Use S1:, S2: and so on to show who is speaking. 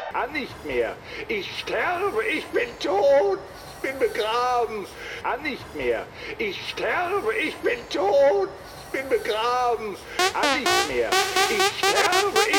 S1: Kann nicht mehr. Ich sterbe, ich bin tot, bin begraben. Kann nicht mehr. Ich sterbe, ich bin tot, bin begraben. Kann nicht mehr. Ich sterbe,